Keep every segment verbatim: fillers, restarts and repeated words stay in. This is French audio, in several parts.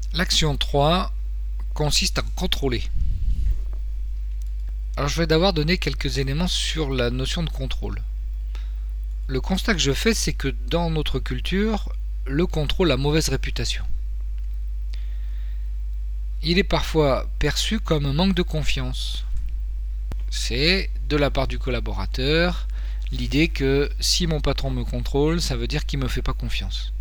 L'action trois consiste à contrôler. Alors je vais d'abord donner quelques éléments sur la notion de contrôle. Le constat que je fais, c'est que dans notre culture, le contrôle a mauvaise réputation. Il est parfois perçu comme un manque de confiance. C'est, de la part du collaborateur, l'idée que si mon patron me contrôle, ça veut dire qu'il ne me fait pas confiance.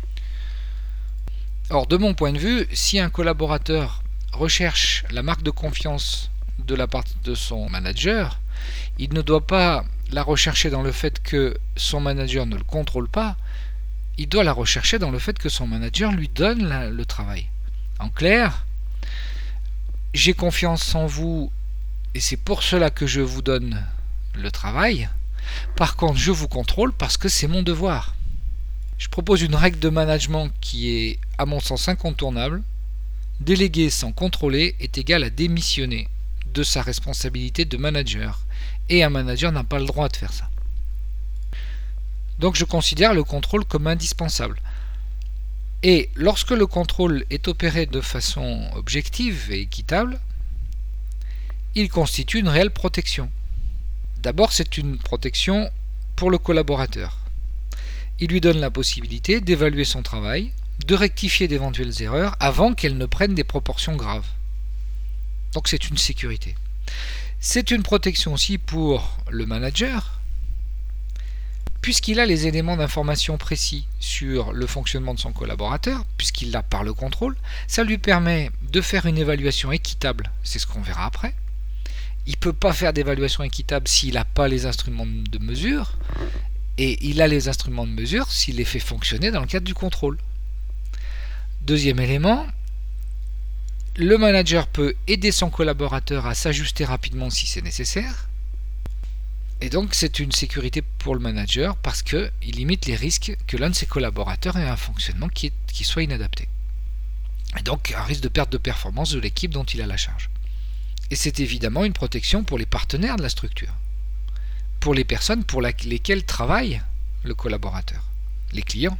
Or, de mon point de vue, si un collaborateur recherche la marque de confiance de la part de son manager, il ne doit pas la rechercher dans le fait que son manager ne le contrôle pas, il doit la rechercher dans le fait que son manager lui donne la, le travail. En clair, j'ai confiance en vous et c'est pour cela que je vous donne le travail. Par contre, je vous contrôle parce que c'est mon devoir. Je propose une règle de management qui est, à mon sens, incontournable. Déléguer sans contrôler est égal à démissionner de sa responsabilité de manager. Et un manager n'a pas le droit de faire ça. Donc je considère le contrôle comme indispensable. Et lorsque le contrôle est opéré de façon objective et équitable, il constitue une réelle protection. D'abord, c'est une protection pour le collaborateur. Il lui donne la possibilité d'évaluer son travail, de rectifier d'éventuelles erreurs avant qu'elles ne prennent des proportions graves. Donc c'est une sécurité. C'est une protection aussi pour le manager, puisqu'il a les éléments d'information précis sur le fonctionnement de son collaborateur, puisqu'il l'a par le contrôle, ça lui permet de faire une évaluation équitable, c'est ce qu'on verra après. Il ne peut pas faire d'évaluation équitable s'il n'a pas les instruments de mesure, et il a les instruments de mesure s'il les fait fonctionner dans le cadre du contrôle. Deuxième élément, le manager peut aider son collaborateur à s'ajuster rapidement si c'est nécessaire. Et donc c'est une sécurité pour le manager parce qu'il limite les risques que l'un de ses collaborateurs ait un fonctionnement qui, est, qui soit inadapté. Et donc un risque de perte de performance de l'équipe dont il a la charge. Et c'est évidemment une protection pour les partenaires de la structure. Pour les personnes pour la, lesquelles travaille le collaborateur, les clients.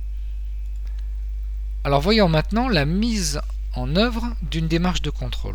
Alors voyons maintenant la mise en œuvre d'une démarche de contrôle.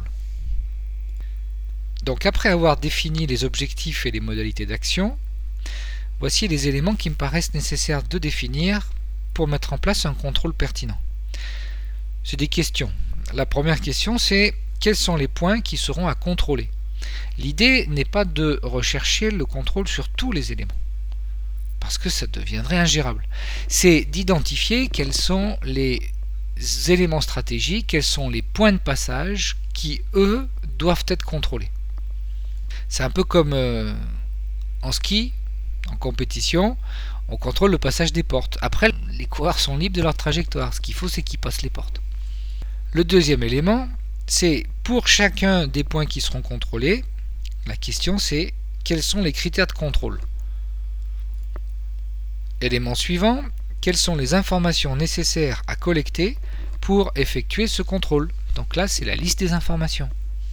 Donc après avoir défini les objectifs et les modalités d'action, voici les éléments qui me paraissent nécessaires de définir pour mettre en place un contrôle pertinent. C'est des questions. La première question, c'est quels sont les points qui seront à contrôler. L'idée n'est pas de rechercher le contrôle sur tous les éléments, parce que ça deviendrait ingérable. C'est d'identifier quels sont les éléments stratégiques, quels sont les points de passage qui, eux, doivent être contrôlés. C'est un peu comme euh, en ski, en compétition, on contrôle le passage des portes. Après, les coureurs sont libres de leur trajectoire. Ce qu'il faut, c'est qu'ils passent les portes. Le deuxième élément, c'est pour chacun des points qui seront contrôlés, la question c'est quels sont les critères de contrôle. Élément suivant, quelles sont les informations nécessaires à collecter pour effectuer ce contrôle. Donc là, c'est la liste des informations.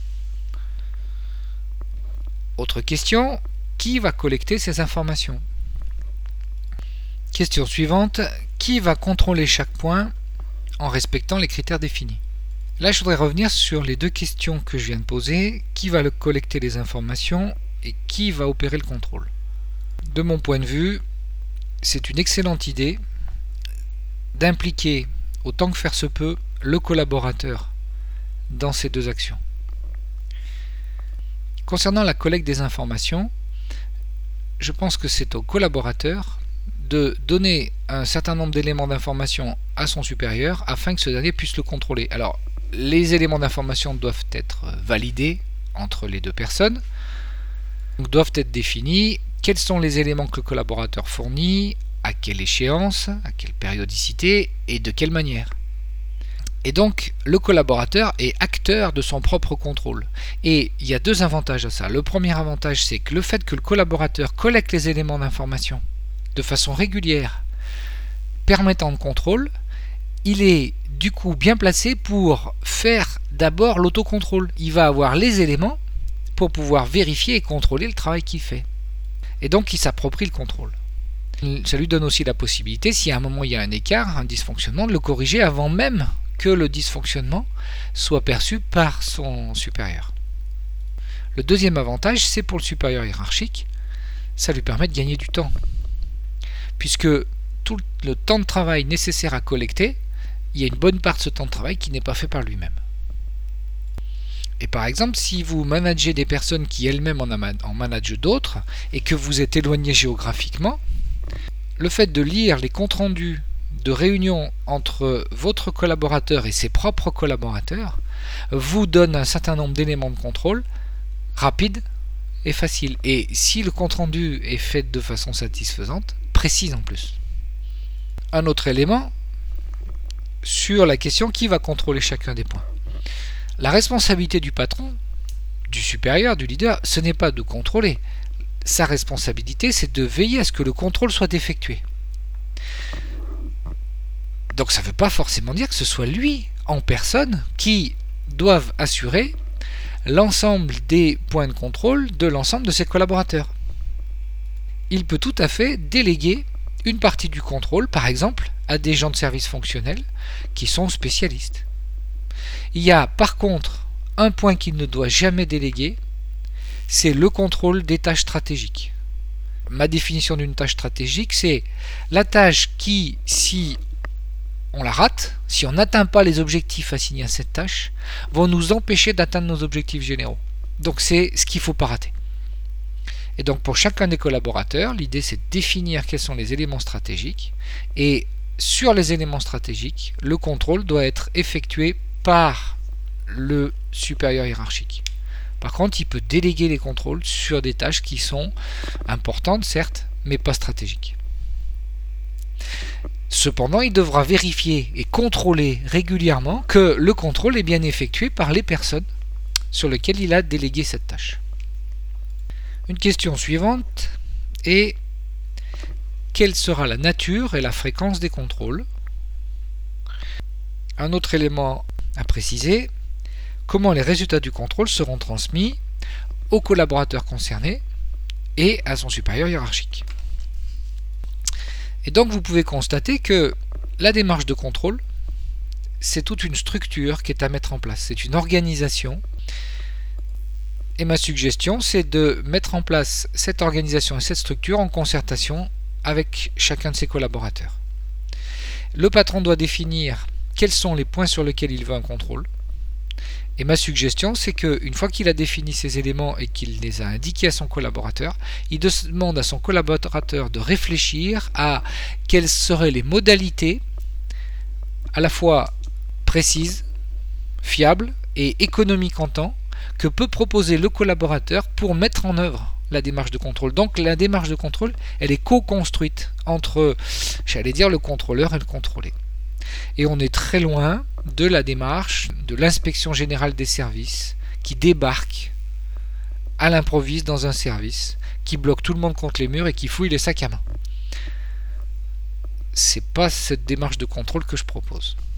Autre question, qui va collecter ces informations? Question suivante, qui va contrôler chaque point en respectant les critères définis? Là, je voudrais revenir sur les deux questions que je viens de poser. Qui va collecter les informations et qui va opérer le contrôle? De mon point de vue, c'est une excellente idée d'impliquer, autant que faire se peut, le collaborateur dans ces deux actions. Concernant la collecte des informations, je pense que c'est au collaborateur de donner un certain nombre d'éléments d'information à son supérieur afin que ce dernier puisse le contrôler. Alors, les éléments d'information doivent être validés entre les deux personnes, donc doivent être définis. Quels sont les éléments que le collaborateur fournit, à quelle échéance, à quelle périodicité et de quelle manière. Et donc, le collaborateur est acteur de son propre contrôle. Et il y a deux avantages à ça. Le premier avantage, c'est que le fait que le collaborateur collecte les éléments d'information de façon régulière, permettant le contrôle, il est du coup bien placé pour faire d'abord l'autocontrôle. Il va avoir les éléments pour pouvoir vérifier et contrôler le travail qu'il fait. Et donc il s'approprie le contrôle. Ça lui donne aussi la possibilité, si à un moment il y a un écart, un dysfonctionnement, de le corriger avant même que le dysfonctionnement soit perçu par son supérieur. Le deuxième avantage, c'est pour le supérieur hiérarchique, ça lui permet de gagner du temps. Puisque tout le temps de travail nécessaire à collecter, il y a une bonne part de ce temps de travail qui n'est pas fait par lui-même. Et par exemple, si vous managez des personnes qui elles-mêmes en managent d'autres, et que vous êtes éloigné géographiquement, le fait de lire les comptes rendus de réunions entre votre collaborateur et ses propres collaborateurs vous donne un certain nombre d'éléments de contrôle rapide et facile. Et si le compte rendu est fait de façon satisfaisante, précise en plus. Un autre élément sur la question qui va contrôler chacun des points. La responsabilité du patron, du supérieur, du leader, ce n'est pas de contrôler. Sa responsabilité, c'est de veiller à ce que le contrôle soit effectué. Donc ça ne veut pas forcément dire que ce soit lui, en personne, qui doive assurer l'ensemble des points de contrôle de l'ensemble de ses collaborateurs. Il peut tout à fait déléguer une partie du contrôle, par exemple, à des gens de service fonctionnel qui sont spécialistes. Il y a par contre un point qu'il ne doit jamais déléguer, c'est le contrôle des tâches stratégiques. Ma définition d'une tâche stratégique, c'est la tâche qui, si on la rate, si on n'atteint pas les objectifs assignés à cette tâche, vont nous empêcher d'atteindre nos objectifs généraux. Donc c'est ce qu'il ne faut pas rater. Et donc pour chacun des collaborateurs, l'idée c'est de définir quels sont les éléments stratégiques, et sur les éléments stratégiques, le contrôle doit être effectué par le supérieur hiérarchique. Par contre, il peut déléguer les contrôles sur des tâches qui sont importantes, certes, mais pas stratégiques. Cependant, il devra vérifier et contrôler régulièrement que le contrôle est bien effectué par les personnes sur lesquelles il a délégué cette tâche. Une question suivante est: quelle sera la nature et la fréquence des contrôles? Un autre élément à préciser: comment les résultats du contrôle seront transmis aux collaborateurs concernés et à son supérieur hiérarchique. Et donc vous pouvez constater que la démarche de contrôle, c'est toute une structure qui est à mettre en place, c'est une organisation. Et ma suggestion, c'est de mettre en place cette organisation et cette structure en concertation avec chacun de ses collaborateurs. Le patron doit définir quels sont les points sur lesquels il veut un contrôle. Et ma suggestion, c'est qu'une fois qu'il a défini ces éléments et qu'il les a indiqués à son collaborateur, il demande à son collaborateur de réfléchir à quelles seraient les modalités à la fois précises, fiables et économiques en temps que peut proposer le collaborateur pour mettre en œuvre la démarche de contrôle. Donc la démarche de contrôle, elle est co-construite entre, j'allais dire, le contrôleur et le contrôlé. Et on est très loin de la démarche de l'inspection générale des services qui débarque à l'improviste dans un service, qui bloque tout le monde contre les murs et qui fouille les sacs à main. C'est pas cette démarche de contrôle que je propose.